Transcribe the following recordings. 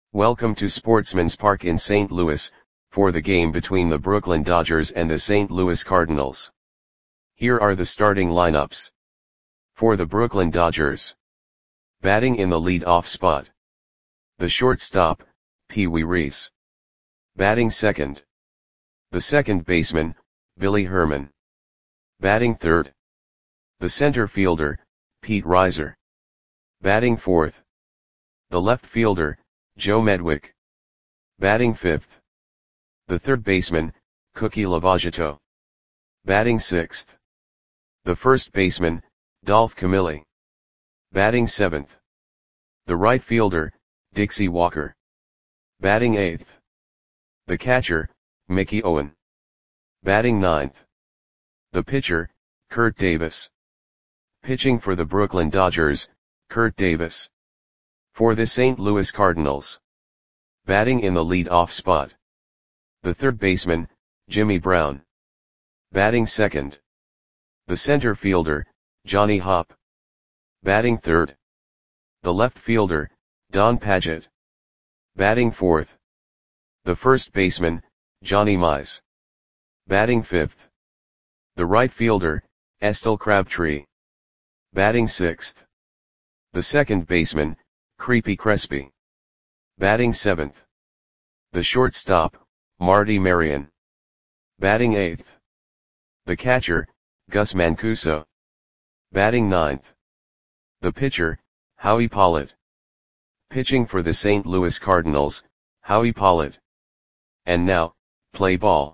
Welcome to Sportsman's Park in St. Louis, for the game between the Brooklyn Dodgers and the St. Louis Cardinals. Here are the starting lineups. For the Brooklyn Dodgers. Batting in the lead-off spot. The shortstop, Pee Wee Reese. Batting second. The second baseman, Billy Herman. Batting third. The center fielder, Pete Reiser. Batting fourth. The left fielder, Joe Medwick. Batting fifth. The third baseman, Cookie Lavagetto. Batting sixth. The first baseman, Dolph Camilli. Batting seventh. The right fielder, Dixie Walker. Batting eighth. The catcher, Mickey Owen. Batting ninth. The pitcher, Kurt Davis. Pitching for the Brooklyn Dodgers, Kurt Davis. For the St. Louis Cardinals. Batting in the lead-off spot. The third baseman, Jimmy Brown. Batting second. The center fielder, Johnny Hopp. Batting third. The left fielder, Don Padgett. Batting fourth. The first baseman, Johnny Mize. Batting fifth. The right fielder, Estelle Crabtree. Batting sixth. The second baseman, Creepy Crespi. Batting seventh. The shortstop, Marty Marion. Batting eighth. The catcher, Gus Mancuso. Batting ninth. The pitcher, Howie Pollitt. Pitching for the St. Louis Cardinals, Howie Pollitt. And now, play ball.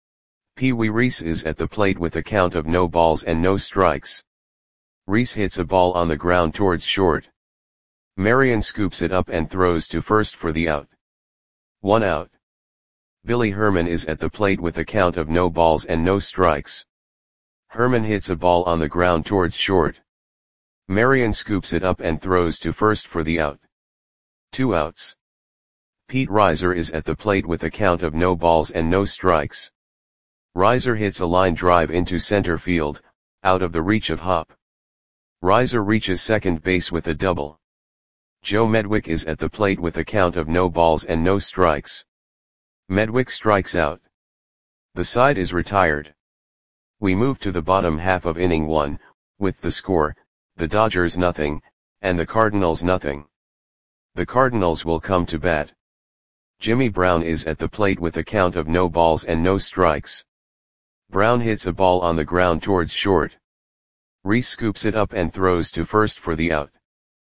Pee Wee Reese is at the plate with a count of no balls and no strikes. Reese hits a ball on the ground towards short. Marion scoops it up and throws to first for the out. 1 out. Billy Herman is at the plate with a count of no balls and no strikes. Herman hits a ball on the ground towards short. Marion scoops it up and throws to first for the out. 2 outs. Pete Reiser is at the plate with a count of no balls and no strikes. Reiser hits a line drive into center field, out of the reach of Hopp. Reiser reaches second base with a double. Joe Medwick is at the plate with a count of no balls and no strikes. Medwick strikes out. The side is retired. We move to the bottom half of inning 1, with the score, the Dodgers nothing, and the Cardinals nothing. The Cardinals will come to bat. Jimmy Brown is at the plate with a count of no balls and no strikes. Brown hits a ball on the ground towards short. Reese scoops it up and throws to first for the out.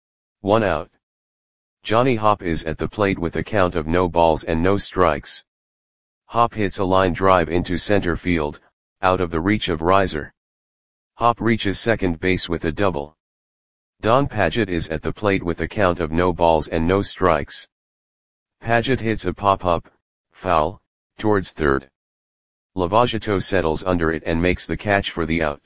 1 out. Johnny Hopp is at the plate with a count of no balls and no strikes. Hopp hits a line drive into center field, out of the reach of Reiser. Hopp reaches second base with a double. Don Padgett is at the plate with a count of no balls and no strikes. Padgett hits a pop-up, foul, towards third. Lavagetto settles under it and makes the catch for the out.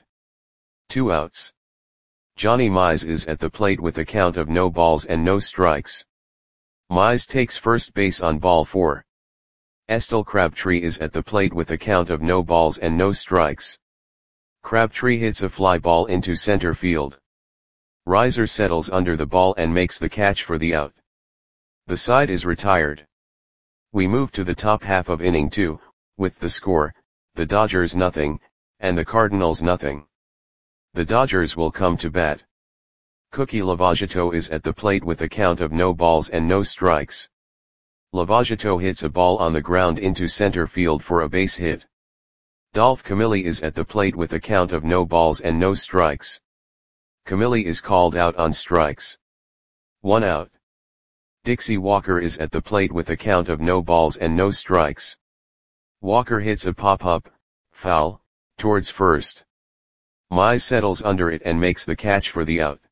2 outs. Johnny Mize is at the plate with a count of no balls and no strikes. Mize takes first base on ball 4. Estelle Crabtree is at the plate with a count of no balls and no strikes. Crabtree hits a fly ball into center field. Reiser settles under the ball and makes the catch for the out. The side is retired. We move to the top half of inning 2, with the score, the Dodgers nothing, and the Cardinals nothing. The Dodgers will come to bat. Cookie Lavagetto is at the plate with a count of no balls and no strikes. Lavagetto hits a ball on the ground into center field for a base hit. Dolph Camilli is at the plate with a count of no balls and no strikes. Camilli is called out on strikes. 1 out. Dixie Walker is at the plate with a count of no balls and no strikes. Walker hits a pop-up, foul, towards first. Mize settles under it and makes the catch for the out.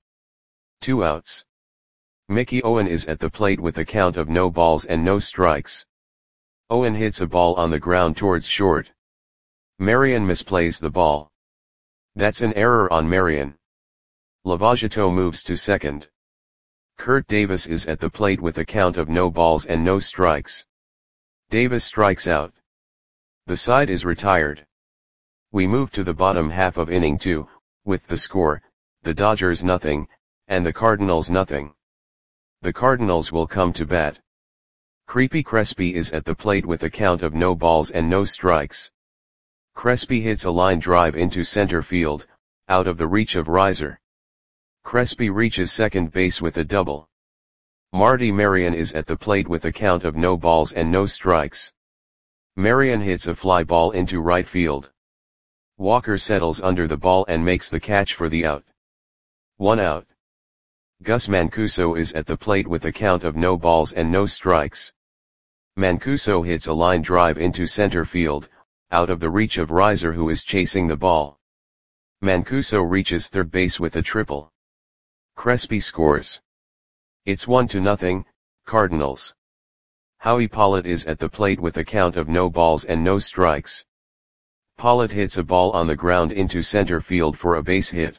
2 outs. Mickey Owen is at the plate with a count of no balls and no strikes. Owen hits a ball on the ground towards short. Marion misplays the ball. That's an error on Marion. Lavagetto moves to second. Kurt Davis is at the plate with a count of no balls and no strikes. Davis strikes out. The side is retired. We move to the bottom half of inning 2, with the score, the Dodgers nothing, and the Cardinals nothing. The Cardinals will come to bat. Creepy Crespi is at the plate with a count of no balls and no strikes. Crespi hits a line drive into center field, out of the reach of Reiser. Crespi reaches second base with a double. Marty Marion is at the plate with a count of no balls and no strikes. Marion hits a fly ball into right field. Walker settles under the ball and makes the catch for the out. 1 out. Gus Mancuso is at the plate with a count of no balls and no strikes. Mancuso hits a line drive into center field, out of the reach of Reiser who is chasing the ball. Mancuso reaches third base with a triple. Crespi scores. It's 1-0, Cardinals. Howie Pollitt is at the plate with a count of no balls and no strikes. Pollitt hits a ball on the ground into center field for a base hit.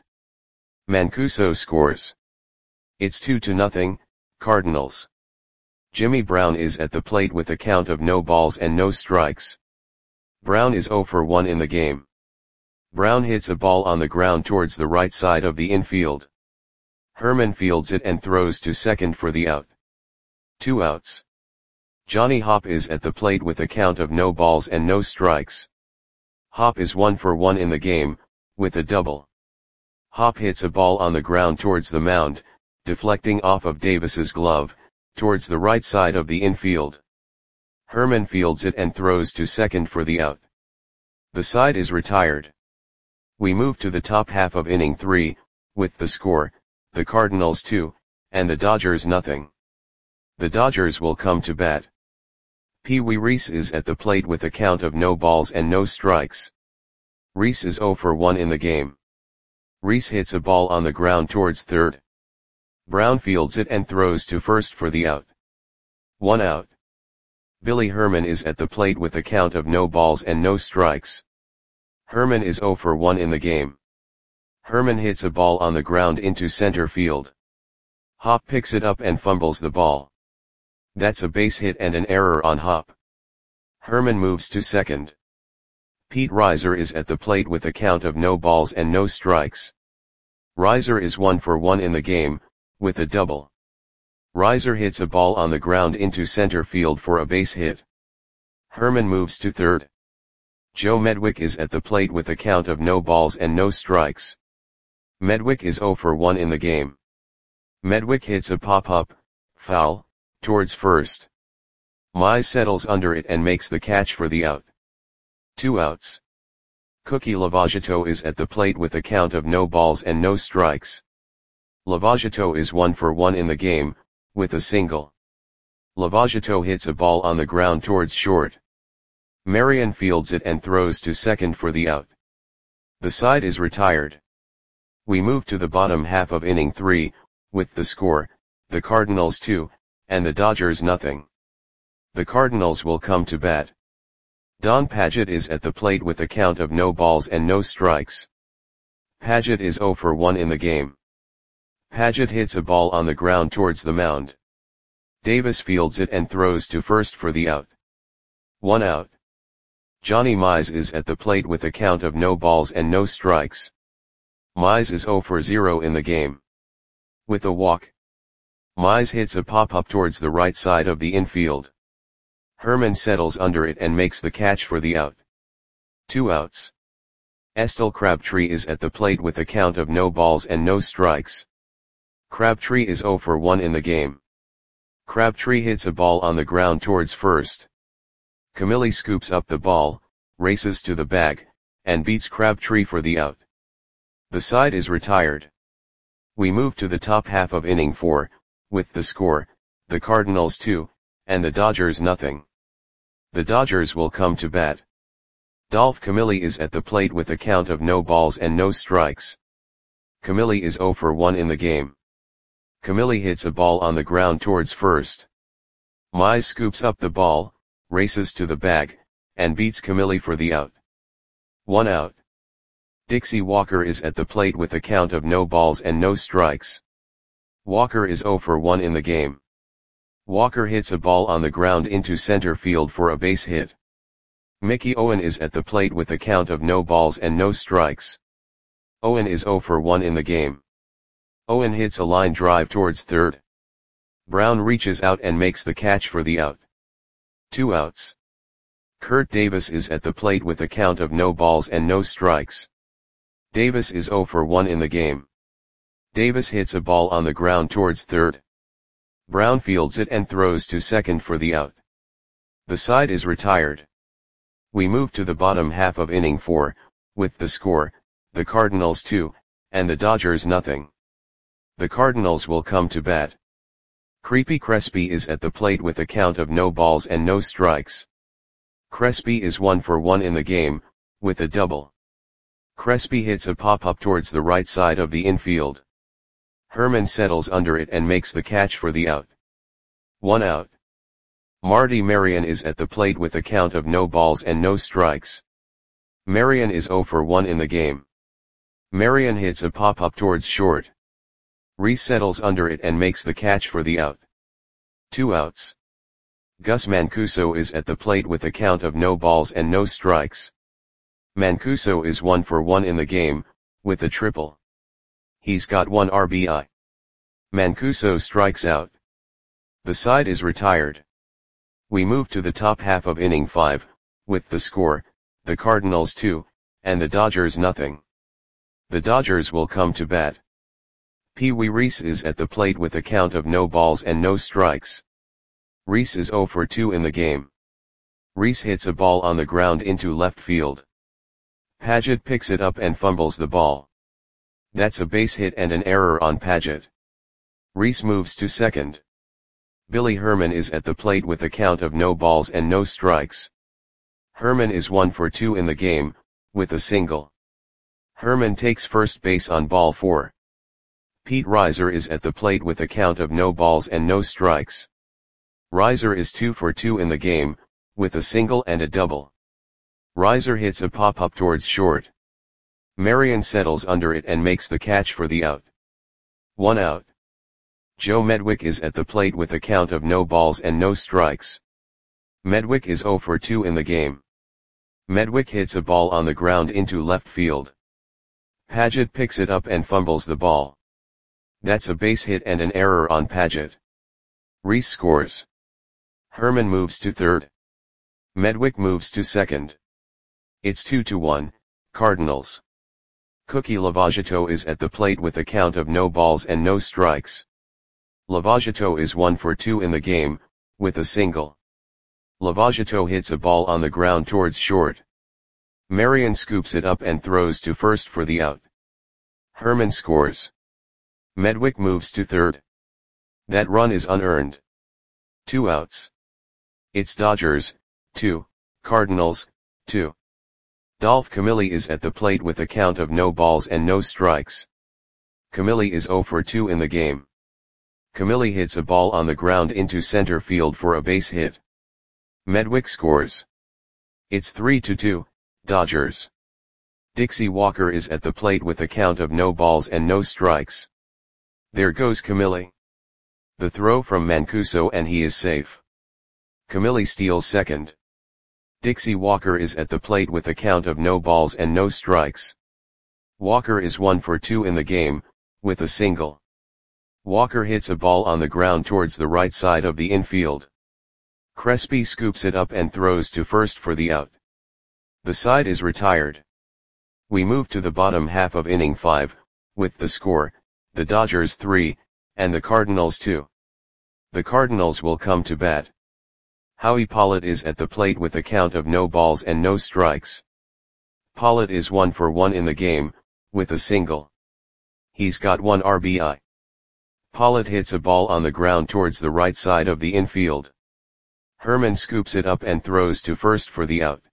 Mancuso scores. It's 2-0, Cardinals. Jimmy Brown is at the plate with a count of no balls and no strikes. Brown is 0 for 1 in the game. Brown hits a ball on the ground towards the right side of the infield. Herman fields it and throws to second for the out. 2 outs. Johnny Hopp is at the plate with a count of no balls and no strikes. Hopp is 1 for 1 in the game, with a double. Hopp hits a ball on the ground towards the mound, deflecting off of Davis's glove, towards the right side of the infield. Herman fields it and throws to second for the out. The side is retired. We move to the top half of inning 3, with the score, the Cardinals 2, and the Dodgers 0. The Dodgers will come to bat. Pee Wee Reese is at the plate with a count of no balls and no strikes. Reese is 0 for 1 in the game. Reese hits a ball on the ground towards third. Brown fields it and throws to first for the out. 1 out. Billy Herman is at the plate with a count of no balls and no strikes. Herman is 0 for 1 in the game. Herman hits a ball on the ground into center field. Hopp picks it up and fumbles the ball. That's a base hit and an error on Hopp. Herman moves to second. Pete Reiser is at the plate with a count of no balls and no strikes. Reiser is 1 for 1 in the game, with a double. Reiser hits a ball on the ground into center field for a base hit. Herman moves to third. Joe Medwick is at the plate with a count of no balls and no strikes. Medwick is 0 for 1 in the game. Medwick hits a pop-up, foul, towards first. Mize settles under it and makes the catch for the out. 2 outs. Cookie Lavagetto is at the plate with a count of no balls and no strikes. Lavagetto is 1 for 1 in the game, with a single. Lavagetto hits a ball on the ground towards short. Marion fields it and throws to second for the out. The side is retired. We move to the bottom half of inning 3, with the score, the Cardinals 2, and the Dodgers 0. The Cardinals will come to bat. Don Padgett is at the plate with a count of no balls and no strikes. Padgett is 0 for 1 in the game. Padgett hits a ball on the ground towards the mound. Davis fields it and throws to first for the out. 1 out. Johnny Mize is at the plate with a count of no balls and no strikes. Mize is 0 for 0 in the game. With a walk. Mize hits a pop-up towards the right side of the infield. Herman settles under it and makes the catch for the out. 2 outs. Estel Crabtree is at the plate with a count of no balls and no strikes. Crabtree is 0 for 1 in the game. Crabtree hits a ball on the ground towards first. Camilli scoops up the ball, races to the bag, and beats Crabtree for the out. The side is retired. We move to the top half of inning 4, with the score, the Cardinals 2, and the Dodgers 0. The Dodgers will come to bat. Dolph Camilli is at the plate with a count of no balls and no strikes. Camilli is 0 for 1 in the game. Camilli hits a ball on the ground towards first. Mize scoops up the ball, races to the bag, and beats Camilli for the out. 1 out. Dixie Walker is at the plate with a count of no balls and no strikes. Walker is 0 for 1 in the game. Walker hits a ball on the ground into center field for a base hit. Mickey Owen is at the plate with a count of no balls and no strikes. Owen is 0 for 1 in the game. Owen hits a line drive towards third. Brown reaches out and makes the catch for the out. 2 outs. Kurt Davis is at the plate with a count of no balls and no strikes. Davis is 0 for 1 in the game. Davis hits a ball on the ground towards third. Brown fields it and throws to second for the out. The side is retired. We move to the bottom half of inning 4, with the score, the Cardinals 2, and the Dodgers nothing. The Cardinals will come to bat. Creepy Crespi is at the plate with a count of no balls and no strikes. Crespi is 1 for 1 in the game, with a double. Crespi hits a pop-up towards the right side of the infield. Herman settles under it and makes the catch for the out. 1 out. Marty Marion is at the plate with a count of no balls and no strikes. Marion is 0 for 1 in the game. Marion hits a pop-up towards short. Reese settles under it and makes the catch for the out. 2 outs. Gus Mancuso is at the plate with a count of no balls and no strikes. Mancuso is 1 for 1 in the game, with a triple. He's got 1 RBI. Mancuso strikes out. The side is retired. We move to the top half of inning 5, with the score, the Cardinals 2, and the Dodgers nothing. The Dodgers will come to bat. Pee Wee Reese is at the plate with a count of no balls and no strikes. Reese is 0 for 2 in the game. Reese hits a ball on the ground into left field. Paget picks it up and fumbles the ball. That's a base hit and an error on Paget. Reese moves to second. Billy Herman is at the plate with a count of no balls and no strikes. Herman is 1 for 2 in the game, with a single. Herman takes first base on ball 4. Pete Reiser is at the plate with a count of no balls and no strikes. Reiser is 2 for 2 in the game, with a single and a double. Reiser hits a pop-up towards short. Marion settles under it and makes the catch for the out. 1 out. Joe Medwick is at the plate with a count of no balls and no strikes. Medwick is 0 for 2 in the game. Medwick hits a ball on the ground into left field. Paget picks it up and fumbles the ball. That's a base hit and an error on Paget. Reese scores. Herman moves to third. Medwick moves to second. It's 2-1, Cardinals. Cookie Lavagetto is at the plate with a count of no balls and no strikes. Lavagetto is 1 for 2 in the game, with a single. Lavagetto hits a ball on the ground towards short. Marion scoops it up and throws to first for the out. Herman scores. Medwick moves to third. That run is unearned. 2 outs. It's Dodgers, 2, Cardinals, 2. Dolph Camilli is at the plate with a count of no balls and no strikes. Camilli is 0 for 2 in the game. Camilli hits a ball on the ground into center field for a base hit. Medwick scores. It's 3-2, Dodgers. Dixie Walker is at the plate with a count of no balls and no strikes. There goes Camilli. The throw from Mancuso and he is safe. Camilli steals second. Dixie Walker is at the plate with a count of no balls and no strikes. Walker is 1 for 2 in the game, with a single. Walker hits a ball on the ground towards the right side of the infield. Crespi scoops it up and throws to first for the out. The side is retired. We move to the bottom half of inning 5, with the score, the Dodgers 3, and the Cardinals 2. The Cardinals will come to bat. Howie Pollitt is at the plate with a count of no balls and no strikes. Pollitt is 1 for 1 in the game, with a single. He's got 1 RBI. Pollitt hits a ball on the ground towards the right side of the infield. Herman scoops it up and throws to first for the out.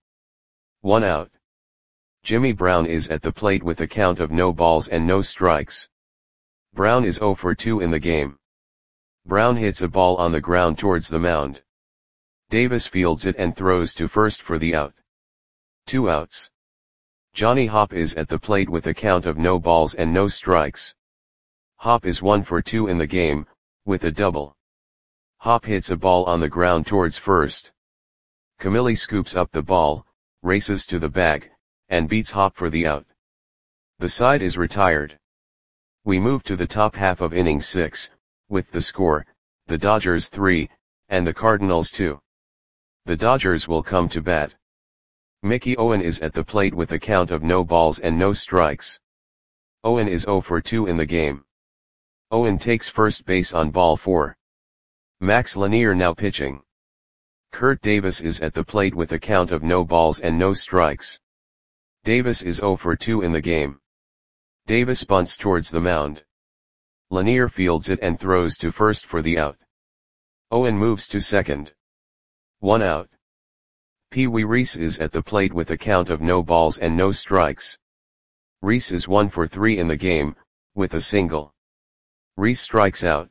1 out. Jimmy Brown is at the plate with a count of no balls and no strikes. Brown is 0 for 2 in the game. Brown hits a ball on the ground towards the mound. Davis fields it and throws to first for the out. 2 outs. Johnny Hopp is at the plate with a count of no balls and no strikes. Hopp is 1 for 2 in the game, with a double. Hopp hits a ball on the ground towards first. Camilli scoops up the ball, races to the bag, and beats Hopp for the out. The side is retired. We move to the top half of inning 6, with the score, the Dodgers 3, and the Cardinals 2. The Dodgers will come to bat. Mickey Owen is at the plate with a count of no balls and no strikes. Owen is 0 for 2 in the game. Owen takes first base on ball 4. Max Lanier now pitching. Kurt Davis is at the plate with a count of no balls and no strikes. Davis is 0 for 2 in the game. Davis bunts towards the mound. Lanier fields it and throws to first for the out. Owen moves to second. 1 out. Pee Wee Reese is at the plate with a count of no balls and no strikes. Reese is 1 for 3 in the game, with a single. Reese strikes out.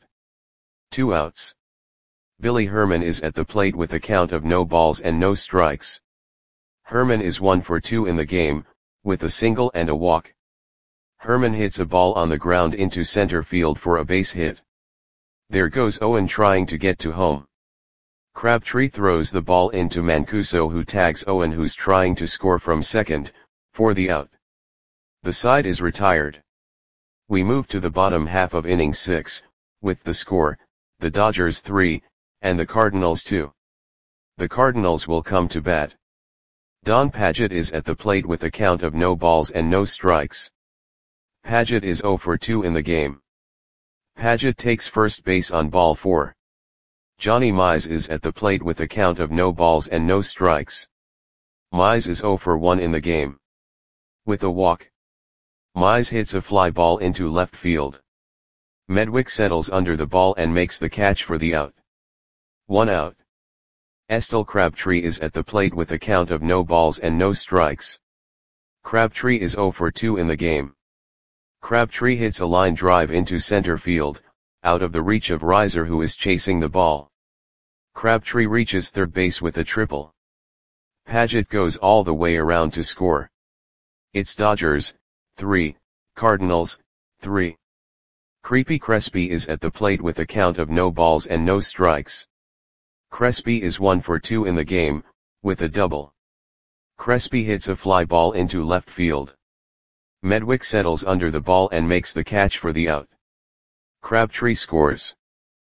2 outs. Billy Herman is at the plate with a count of no balls and no strikes. Herman is 1 for 2 in the game, with a single and a walk. Herman hits a ball on the ground into center field for a base hit. There goes Owen trying to get to home. Crabtree throws the ball into Mancuso, who tags Owen, who's trying to score from second, for the out. The side is retired. We move to the bottom half of inning 6, with the score, the Dodgers 3, and the Cardinals 2. The Cardinals will come to bat. Don Padgett is at the plate with a count of no balls and no strikes. Padgett is 0 for 2 in the game. Padgett takes first base on ball 4. Johnny Mize is at the plate with a count of no balls and no strikes. Mize is 0 for 1 in the game. With a walk. Mize hits a fly ball into left field. Medwick settles under the ball and makes the catch for the out. 1 out. Estel Crabtree is at the plate with a count of no balls and no strikes. Crabtree is 0 for 2 in the game. Crabtree hits a line drive into center field, out of the reach of Reiser, who is chasing the ball. Crabtree reaches third base with a triple. Padgett goes all the way around to score. It's Dodgers 3, Cardinals 3. Creepy Crespi is at the plate with a count of no balls and no strikes. Crespi is 1 for 2 in the game, with a double. Crespi hits a fly ball into left field. Medwick settles under the ball and makes the catch for the out. Crabtree scores.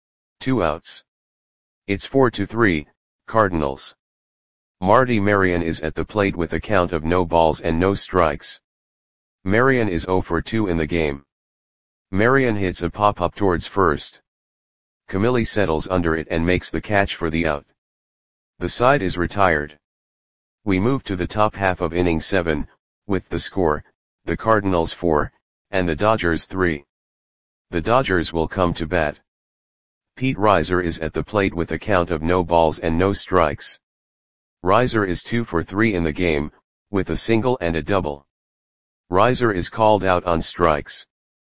2 outs. It's 4-3, Cardinals. Marty Marion is at the plate with a count of no balls and no strikes. Marion is 0 for 2 in the game. Marion hits a pop-up towards first. Camilli settles under it and makes the catch for the out. The side is retired. We move to the top half of inning 7, with the score, the Cardinals 4, and the Dodgers 3. The Dodgers will come to bat. Pete Reiser is at the plate with a count of no balls and no strikes. Reiser is 2 for 3 in the game, with a single and a double. Reiser is called out on strikes.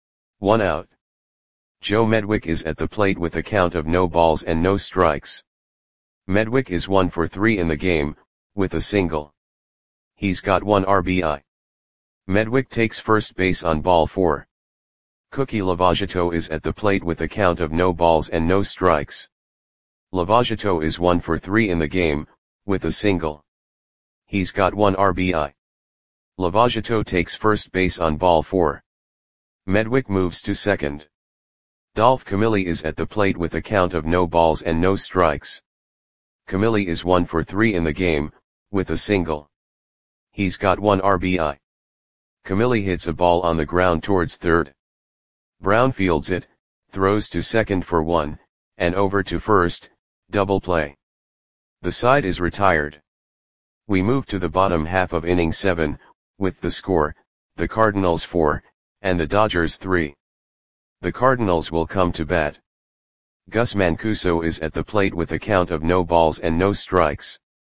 1 out. Joe Medwick is at the plate with a count of no balls and no strikes. Medwick is 1 for 3 in the game, with a single. He's got 1 RBI. Medwick takes first base on ball 4. Cookie Lavagetto is at the plate with a count of no balls and no strikes. Lavagetto is 1 for 3 in the game, with a single. He's got 1 RBI. Lavagetto takes first base on ball 4. Medwick moves to second. Dolph Camilli is at the plate with a count of no balls and no strikes. Camilli is 1 for 3 in the game, with a single. He's got 1 RBI. Camilli hits a ball on the ground towards third. Brown fields it, throws to second for 1, and over to first, double play. The side is retired. We move to the bottom half of inning 7, with the score, the Cardinals 4, and the Dodgers 3. The Cardinals will come to bat. Gus Mancuso is at the plate with a count of no balls and no strikes.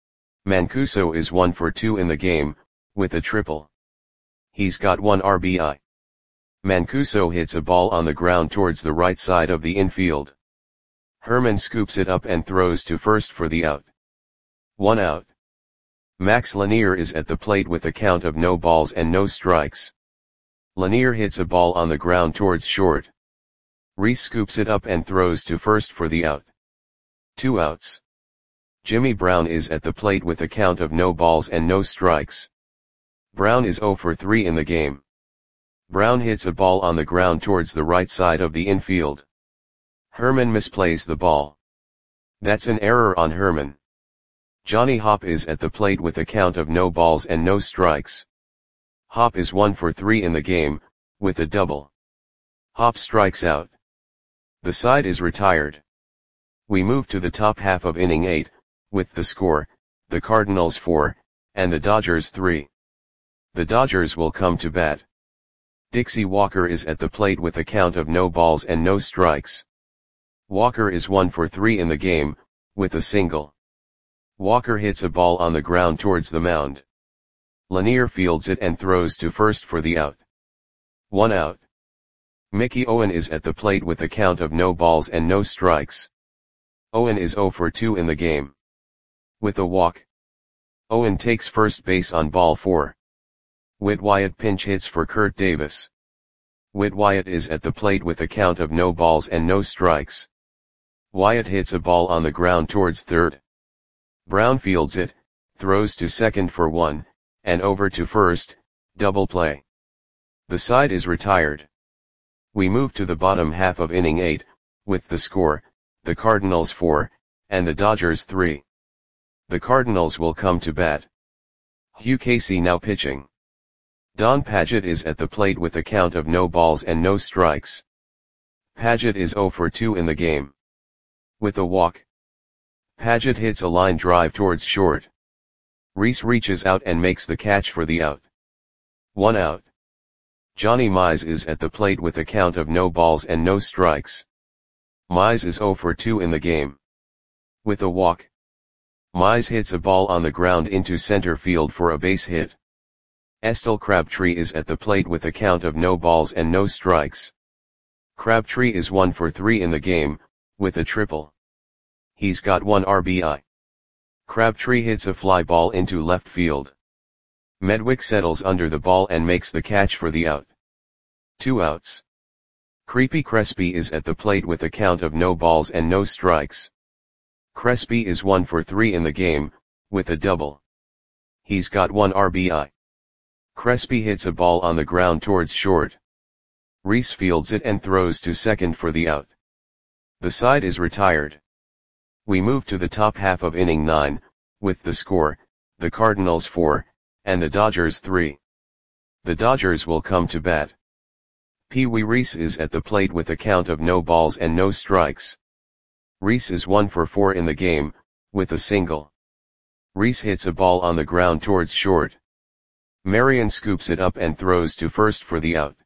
Mancuso is 1 for 2 in the game, with a triple. He's got 1 RBI. Mancuso hits a ball on the ground towards the right side of the infield. Herman scoops it up and throws to first for the out. 1 out. Max Lanier is at the plate with a count of no balls and no strikes. Lanier hits a ball on the ground towards short. Reese scoops it up and throws to first for the out. 2 outs. Jimmy Brown is at the plate with a count of no balls and no strikes. Brown is 0 for 3 in the game. Brown hits a ball on the ground towards the right side of the infield. Herman misplays the ball. That's an error on Herman. Johnny Hopp is at the plate with a count of no balls and no strikes. Hopp is 1 for 3 in the game, with a double. Hopp strikes out. The side is retired. We move to the top half of inning 8, with the score, the Cardinals 4, and the Dodgers 3. The Dodgers will come to bat. Dixie Walker is at the plate with a count of no balls and no strikes. Walker is 1 for 3 in the game, with a single. Walker hits a ball on the ground towards the mound. Lanier fields it and throws to first for the out. 1 out. Mickey Owen is at the plate with a count of no balls and no strikes. Owen is 0 for 2 in the game. With a walk. Owen takes first base on ball 4. Whit Wyatt pinch hits for Kurt Davis. Whit Wyatt is at the plate with a count of no balls and no strikes. Wyatt hits a ball on the ground towards third. Brown fields it, throws to second for 1, and over to first, double play. The side is retired. We move to the bottom half of inning 8, with the score, the Cardinals 4, and the Dodgers 3. The Cardinals will come to bat. Hugh Casey now pitching. Don Padgett is at the plate with a count of no balls and no strikes. Padgett is 0 for 2 in the game. With a walk. Padgett hits a line drive towards short. Reese reaches out and makes the catch for the out. 1 out. Johnny Mize is at the plate with a count of no balls and no strikes. Mize is 0 for 2 in the game. With a walk. Mize hits a ball on the ground into center field for a base hit. Estelle Crabtree is at the plate with a count of no balls and no strikes. Crabtree is 1 for 3 in the game, with a triple. He's got 1 RBI. Crabtree hits a fly ball into left field. Medwick settles under the ball and makes the catch for the out. 2 outs. Creepy Crespi is at the plate with a count of no balls and no strikes. Crespi is 1 for 3 in the game, with a double. He's got 1 RBI. Crespi hits a ball on the ground towards short. Reese fields it and throws to second for the out. The side is retired. We move to the top half of inning 9, with the score, the Cardinals 4, and the Dodgers 3. The Dodgers will come to bat. Pee Wee Reese is at the plate with a count of no balls and no strikes. Reese is 1 for 4 in the game, with a single. Reese hits a ball on the ground towards short. Marion scoops it up and throws to first for the out.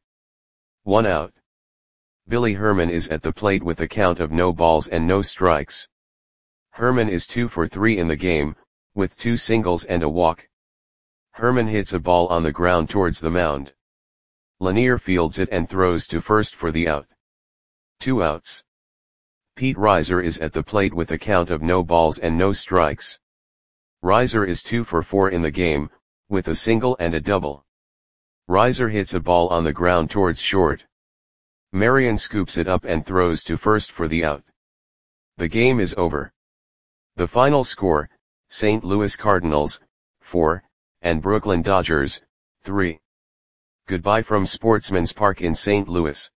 1 out. Billy Herman is at the plate with a count of no balls and no strikes. Herman is 2 for 3 in the game, with 2 singles and a walk. Herman hits a ball on the ground towards the mound. Lanier fields it and throws to first for the out. 2 outs. Pete Reiser is at the plate with a count of no balls and no strikes. Reiser is 2 for 4 in the game, with a single and a double. Reiser hits a ball on the ground towards short. Marion scoops it up and throws to first for the out. The game is over. The final score, St. Louis Cardinals, 4, and Brooklyn Dodgers, 3. Goodbye from Sportsman's Park in St. Louis.